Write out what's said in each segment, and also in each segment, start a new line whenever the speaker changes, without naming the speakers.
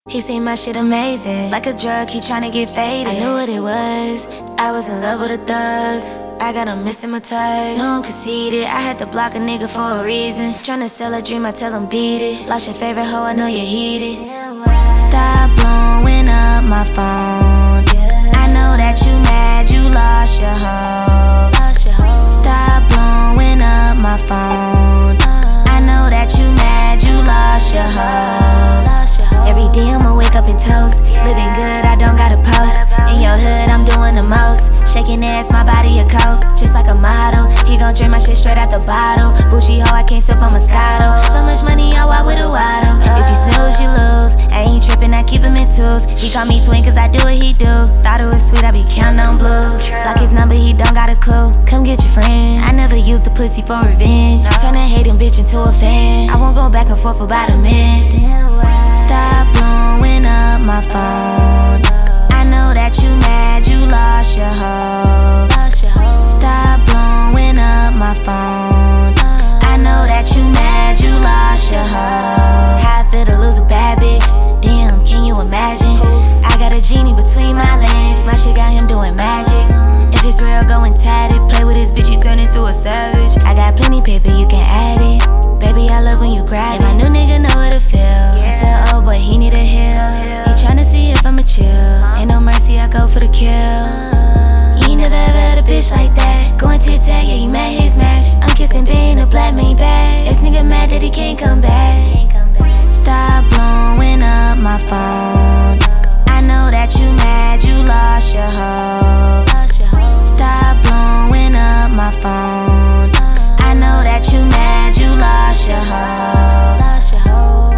He seen my shit amazing, like a drug, he tryna get faded. I knew what it was, I was in love with a thug. I got him missing my touch. No, I'm conceited, I had to block a nigga for a reason. Tryna sell a dream, I tell him beat it. Lost your favorite hoe, I know you're heated. Stop blowing up my phone. I know that you mad, you lost your hoe. Stop blowing up my phone. I know that you mad, you lost your hoe. Every day I'ma wake up and toast. Living good, I don't gotta post. In your hood, I'm doing the most. Shaking ass, my body a coat. Just like a model, he gon' drink my shit straight out the bottle. Bougie hoe, I can't sip on Moscato. So much money, I walk with a waddle. If you snooze, you lose. I ain't trippin', I keep him in twos. He call me twin cause I do what he do. Thought it was sweet, I be counting on blues. Block his number, he don't got a clue. Come get your friend. I never used a pussy for revenge. Turn a hating bitch into a fan. I won't go back and forth about a man. Stop blowing up my phone. I know that you mad, you lost your hoe. Stop blowing up my phone. I know that you mad, you lost your hoe. How I feel to lose a bad bitch. Damn, can you imagine? I got a genie between my legs. My shit got him doing magic. If it's real, go and tat it. Play with this bitch, you turn into a savage. I got plenty paper, you can add it. Baby, I love when you grab it. My new nigga know what it feel. I tell old boy he need a heal. He tryna see if I'ma chill. Ain't no mercy, I go for the kill. You ain't never ever had a bitch like that. Going tic-tac, yeah, he met his match. I'm kissing being a black main bag. This nigga mad that he can't come back. Stop blowing up my phone. I know that you mad, you lost your hoe. Stop blowing up my phone. I know that you mad, you lost your hoe. Lost your hoe,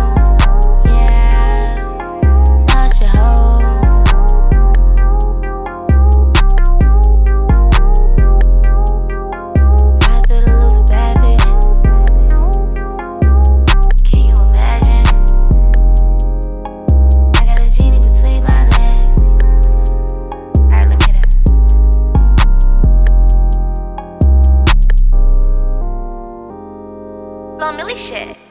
yeah. Lost your hoe. I feel to lose a bad bitch. Can you imagine? I got a genie between my legs. Alright, let me hear that. Flo Milli shit.